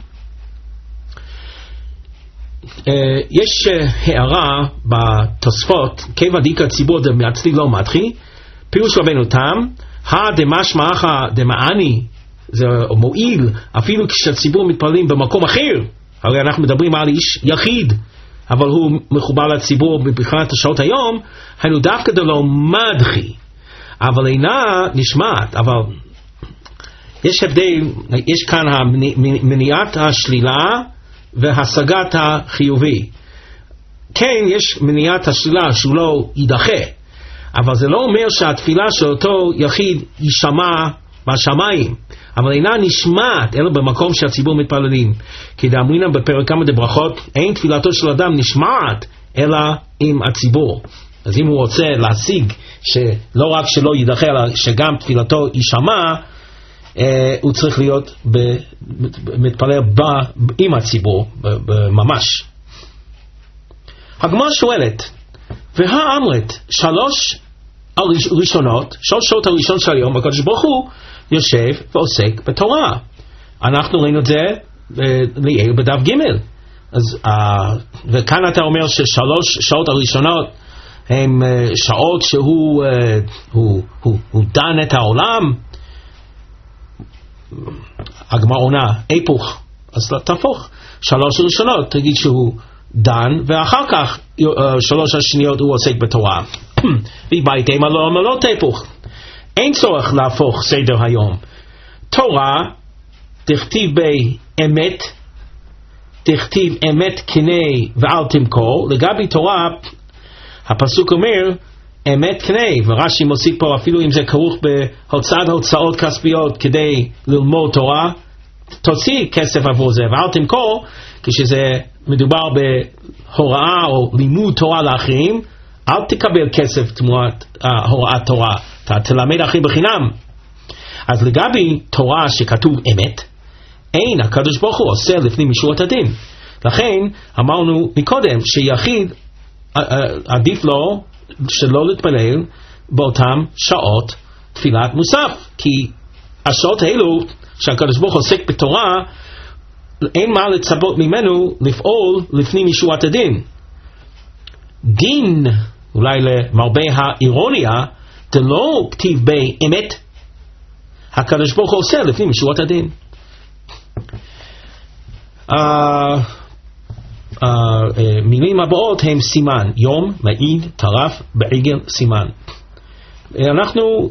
יש הערה בתוספות, כיוון דאיכא ציבור דמעצלי לא מדחי, פירוש רבנו תם, דמשמע אחא דמעני, זה מועיל אפילו כשהציבור מתפללים במקום אחר. הרי אנחנו מדברים על איש יחיד, אבל הוא מחובר לציבור מבחינת השעות היום, היינו דווקא דלא מדחי, אבל אינה נשמעת. אבל יש הבדל, יש כאן מניעת השלילה והשגת החיובי. כן, יש מניעת השלילה שהוא לא יידחה, אבל זה לא אומר שהתפילה של אותו יחיד יישמע בשמיים, אבל אינה נשמעת אלא במקום שהציבור מתפללים. כי דאמרינן בפרק כמה דברכות, אין תפילתו של אדם נשמעת אלא עם הציבור. אז אם הוא רוצה להשיג שלא רק שלא יידחה אלא שגם תפילתו יישמע, הוא צריך להיות מתפלל עם הציבור ממש. הגמרא שואלת, והאמרת, שלוש שעות הראשון של היום הקדוש ברוך הוא יושב ועוסק בתורה. אנחנו ראינו את זה לעיל בדף ג'. וכאן אתה אומר ששלוש שעות הראשונות הם שעות שהוא דן את העולם. הגמרא עונה היפוך, אז תהפוך, שלוש ראשונות תגיד שהוא דן, ואחר כך שלוש השניות הוא עוסק בתורה. ובהתאם לא תהפוך. אין צורך להפוך סדר היום. תורה תכתיב באמת, תכתיב אמת כנה ואל תמכור. לגבי תורה הפסוק אומר אמת כנה, ורש"י מוסיף פה אפילו אם זה כרוך בהוצאת הוצאות כספיות כדי ללמוד תורה, תוציא כסף עבור זה, ואל תמכור כשזה מדובר בהוראה או לימוד תורה לאחרים, אל תקבל כסף תמורת הוראת תורה, תלמד אחרים בחינם. אז לגבי תורה שכתוב אמת, אין הקדוש ברוך הוא עושה לפנים משורת הדין. לכן אמרנו מקודם שיחיד עדיף לו שלא להתפלל באותם שעות תפילת מוסף, כי השעות האלו שהקדוש ברוך הוא עוסק בתורה אין מה לצפות ממנו לפעול לפנים משורת הדין. דין, אולי למרבה האירוניה, זה לא כתיב באמת, הקדוש ברוך הוא עושה לפנים משורת הדין. המילים הבאות הם סימן, יום, מעיד, טרף, בעגל, סימן. אנחנו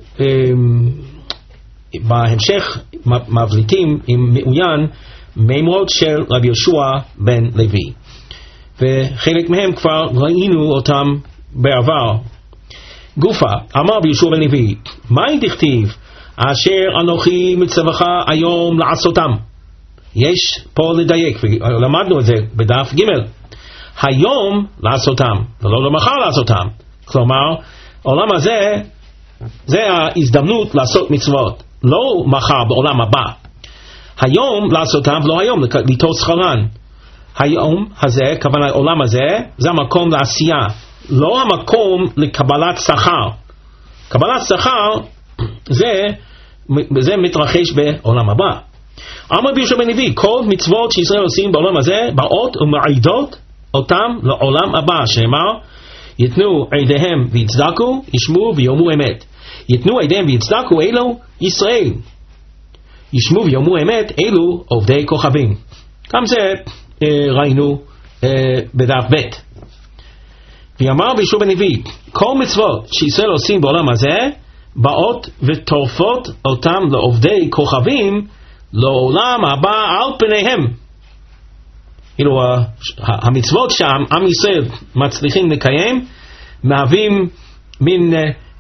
בהמשך מבליטים עם מעוין מימרות של רבי יהושע בן לוי, וחלק מהם כבר ראינו אותם בעבר. גופה, אמר רבי יהושע בן לוי, מהי דכתיב אשר אנוכי מצווך היום לעשותם? יש פה לדייק, ולמדנו את זה בדף ג', היום לעשותם ולא למחר לעשותם. כלומר העולם הזה זה ההזדמנות לעשות מצוות, לא מחר בעולם הבא. היום לעשותם ולא היום ליטול שכרן. היום הזה, כוונה העולם הזה, זה המקום לעשייה, לא המקום לקבלת שכר. קבלת שכר זה מתרחש בעולם הבא. אמר רבי יהושע בן לוי, כל מצוות שישראל עושים בעולם הזה באות ומעידות אותם לעולם הבא, שנאמר יתנו עדיהם ויצדקו, ישמעו ויאמרו אמת. יתנו עדיהם ויצדקו אלו ישראל, ישמעו ויאמרו אמת אלו עובדי כוכבים. גם זה ראינו בדף ב'. ואמר רבי יהושע בן לוי, כל מצוות שישראל עושים בעולם הזה באות וטורפות אותם לעובדי כוכבים לעולם הבא על פניהם. כאילו המצוות שעם ישראל מצליחים לקיים מהווים מין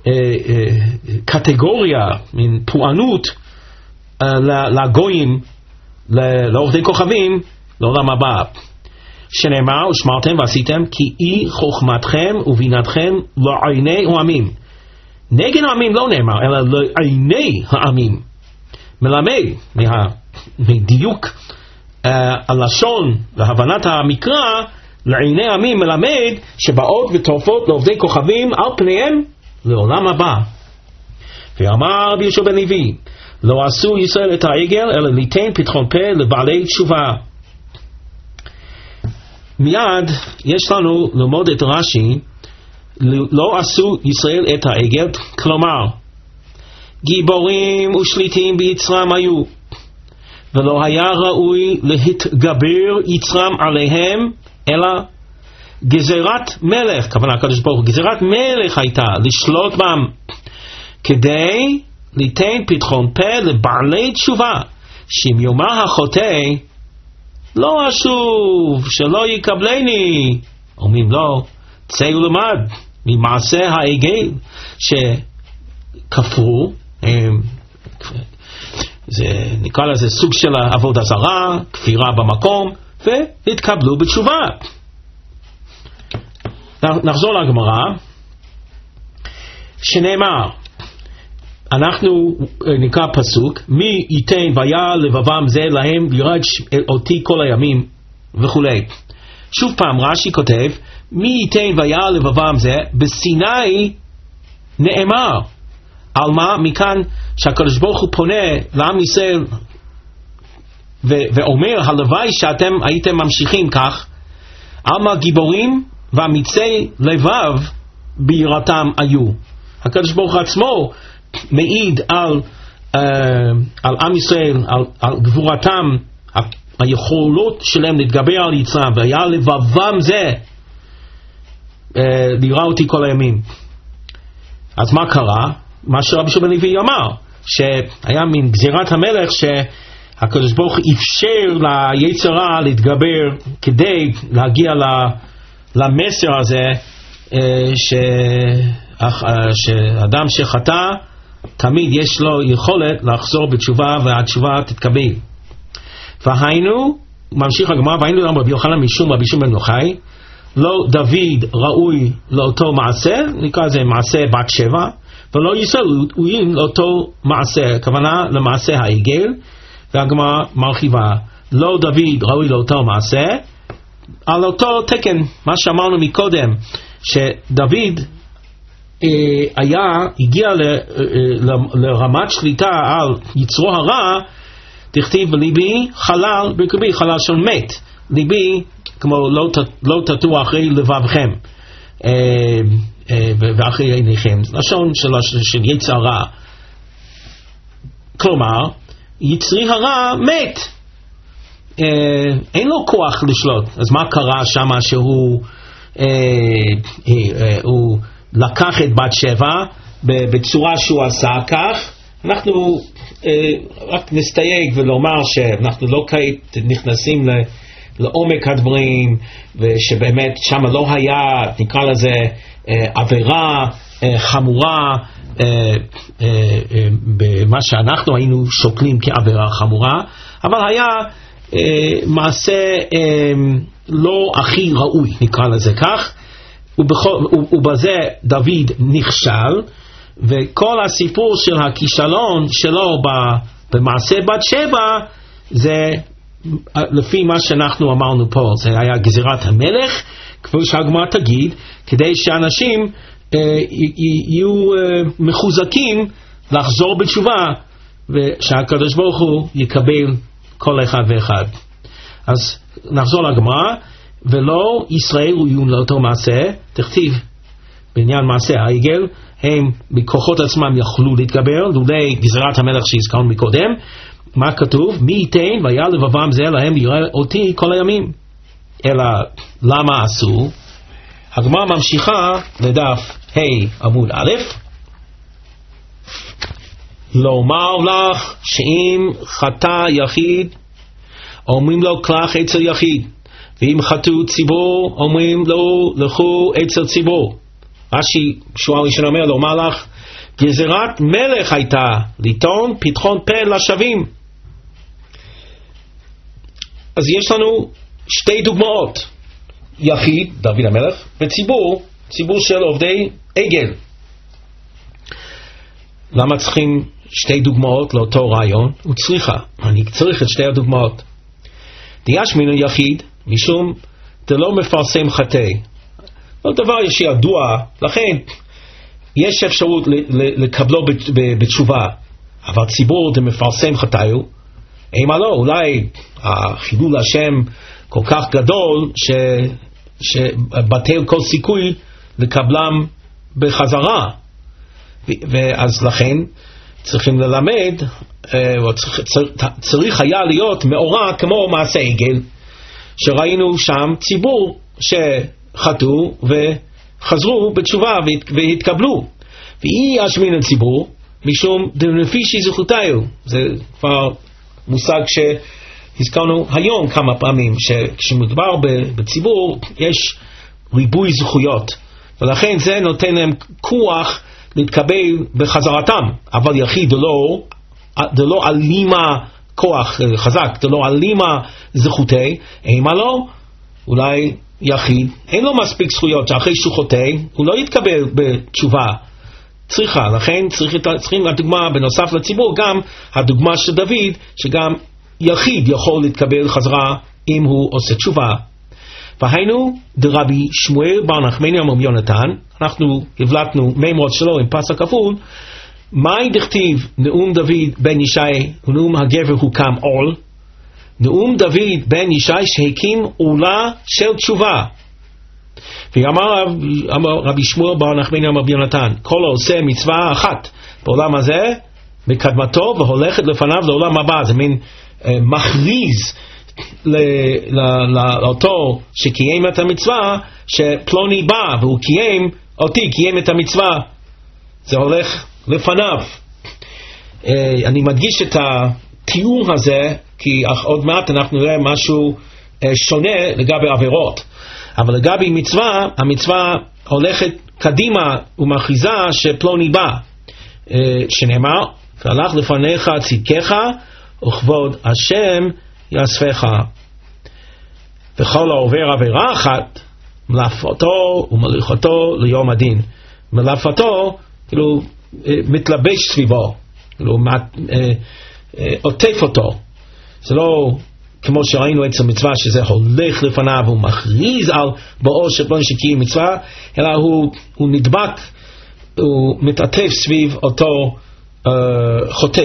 קטגוריה, מין פוענות לגויים, לעובדי כוכבים לעולם הבא, שנאמר ושמרתם ועשיתם כי אי חוכמתכם ובינתכם לעיני העמים. נגד העמים לא נאמר אלא לעיני העמים, מלמד מדיוק הלשון והבנת המקרא. לעיני העמים מלמד שבאות וטורפות לעובדי כוכבים על פניהם לעולם הבא. ואמר רבי יהושע בן לוי, לא עשו ישראל את העגל אלא ליתן פתחון פה לבעלי תשובה. מיד יש לנו ללמוד את רש"י, לא עשו ישראל את העגל, כלומר גיבורים ושליטים ביצרם היו, ולא היה ראוי להתגבר יצרם עליהם, אלא גזירת מלך, כוונה הקדוש ברוך הוא, גזירת מלך הייתה לשלוט בם, כדי ליתן פתחון פה לבעלי תשובה, שאם יאמר החוטא לא אשוב שלא יקבלני, אומרים לו צא ולמד ממעשה העגל שכפרו, זה נקרא לזה סוג של עבודה זרה, כפירה במקום, והתקבלו בתשובה. נחזור לגמרא, שנאמר, אנחנו נקרא פסוק, מי ייתן והיה לבבם זה להם לראות אותי כל הימים וכו'. שוב פעם רש"י כותב, מי ייתן והיה לבבם זה, בסיני נאמר. על מה? מכאן שהקדוש ברוך הוא פונה לעם ישראל ואומר, הלוואי שאתם הייתם ממשיכים כך, על גיבורים ואמיצי לבב ביראתם היו. הקדוש ברוך הוא עצמו מעיד על עם ישראל, על גבורתם, היכולות שלהם להתגבר על יצרם, והיה לבבם זה לראות אותי כל הימים. אז מה קרה? מה שרבי שמעון לוי אמר, שהיה מין גזירת המלך שהקדוש ברוך הוא אפשר ליצר הרע להתגבר כדי להגיע למסר הזה שאדם שחטא תמיד יש לו יכולת לחזור בתשובה והתשובה תתקבל. והיינו, ממשיך הגמרא, והיינו למה רבי יוחנן משום רבי שמעון בן יוחאי, לא דוד ראוי לאותו מעשה, נקרא זה מעשה בת שבע, ולא ישראל ראויים לאותו מעשה, הכוונה למעשה העגל, והגמרא מרחיבה, לא דוד ראוי לאותו מעשה, על אותו תקן, מה שאמרנו מקודם, שדוד הגיע לרמת שליטה על יצרו הרע, תכתיב בליבי חלל בקרבי, חלל של מת, ליבי כמו לא תטו אחרי לבבכם ואחרי עיניכם, לשון של יצר הרע. כלומר, יצרי הרע מת, אין לו כוח לשלוט. אז מה קרה שמה שהוא הוא לקח את בת שבע בצורה שהוא עשה כך? אנחנו רק נסתייג ולומר שאנחנו לא כעת נכנסים לעומק הדברים, ושבאמת שם לא היה, נקרא לזה, עבירה חמורה במה שאנחנו היינו שוקלים כעבירה חמורה, אבל היה מעשה לא הכי ראוי, נקרא לזה כך, ובזה דוד נכשל, וכל הסיפור של הכישלון שלו במעשה בת שבע זה לפי מה שאנחנו אמרנו פה, זה היה גזירת המלך, כמו שהגמרא תגיד, כדי שאנשים יהיו מחוזקים לחזור בתשובה, ושהקדוש ברוך הוא יקבל כל אחד ואחד. אז נחזור לגמרא, ולא ישראל ראויים לאותו מעשה, תכתיב בעניין מעשה העגל, הם בכוחות עצמם יכלו להתגבר, לולי גזירת המלך שהזכרנו מקודם. מה כתוב? מי ייתן והיה לבבם זה להם יראה אותי כל הימים. אלא למה עשו? הגמרא ממשיכה לדף עמוד א', לומר לך שאם חטא יחיד אומרים לו קלח אצל יחיד, ואם חטאו ציבור אומרים לו לכו אצל ציבור. רש"י שורה ראשונה אומר, לומר לך גזירת מלך הייתה לטעון פתחון פה לשווים. אז יש לנו שתי דוגמאות, יחיד, דוד המלך, וציבור, ציבור של עובדי עגל. למה צריכים שתי דוגמאות לאותו רעיון? הוא אני צריך את שתי הדוגמאות. דישמינו יחיד, משום דלא מפרסם חטא. לא דבר שידוע, לכן יש אפשרות לקבלו בתשובה, אבל ציבור דמפרסם חטאו, אימה לא, אולי החילול השם כל כך גדול שבטל כל סיכוי לקבלם בחזרה, ואז לכן צריכים ללמד, צריך היה להיות מאורע כמו מעשה עגל, שראינו שם ציבור שחטאו וחזרו בתשובה והתקבלו, ואי ישמין הציבור משום דנפישי זכותיו. זה כבר מושג שהזכרנו היום כמה פעמים, שכשמדובר בציבור יש ריבוי זכויות, ולכן זה נותן להם כוח להתקבל בחזרתם, אבל יחיד לא, דלא אלימה כוח חזק, דלא אלימה זכותי, אימה לו, אולי יחיד, אין לו מספיק זכויות, שאחרי שהוא חוטא, הוא לא יתקבל בתשובה. לכן צריכים הדוגמה בנוסף לציבור, גם הדוגמה של דוד, שגם יחיד יכול להתקבל חזרה אם הוא עושה תשובה. והיינו דרבי שמואל בר נחמני אמר יונתן, אנחנו הבלטנו מימרות שלו עם פסק כפול, מהי דכתיב נאום דוד בן ישי ונאום הגבר הוקם עול? נאום דוד בן ישי שהקים עולה של תשובה. ואמר רבי שמואל בר נחמני אמר יונתן, כל העושה מצווה אחת בעולם הזה מקדמתו והולכת לפניו לעולם הבא. זה מין מכריז לאותו שקיים את המצווה שפלוני בא והוא קיים את המצווה, זה הולך לפניו. אני מדגיש את התיאור הזה כי עוד מעט אנחנו נראה משהו שונה לגבי עבירות, אבל לגבי מצווה, המצווה הולכת קדימה ומכריזה שפלוני בא, שנאמר והלך לפניך צדקך וכבוד השם יאספך. וכל העובר עבירה אחת מלאפתו ומליכתו ליום הדין. מלאפתו כאילו מתלבש סביבו, כאילו עוטף אותו. זה לא כמו שראינו אצל מצווה שזה הולך לפניו ומכריז על באור של פלוני שקיים מצווה, אלא הוא נדבק, הוא מתעטף סביב אותו חוטא,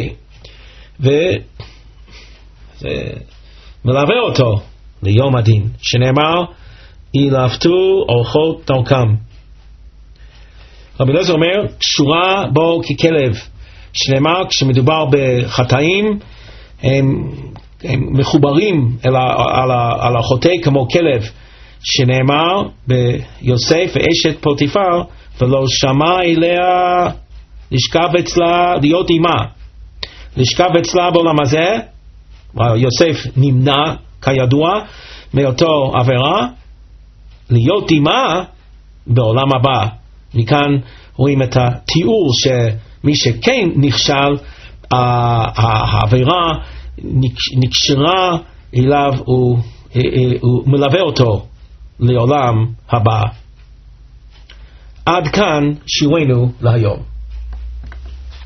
ומלווה אותו ליום הדין, שנאמר ילפתו אורחות דרכם. רבי אליעזר אומר קשורה בו ככלב, שנאמר כשמדובר בחטאים הם מחוברים על החוטא כמו כלב, שנאמר ביוסף ואשת פוטיפר ולא שמע אליה לשכב אצלה להיות אימה. לשכב אצלה בעולם הזה, יוסף נמנע כידוע מאותו עבירה, להיות אימה בעולם הבא. מכאן רואים את התיאור שמי שכן נכשל, העבירה נקשרה אליו ומלווה אותו לעולם הבא. עד כאן שיעורנו להיום.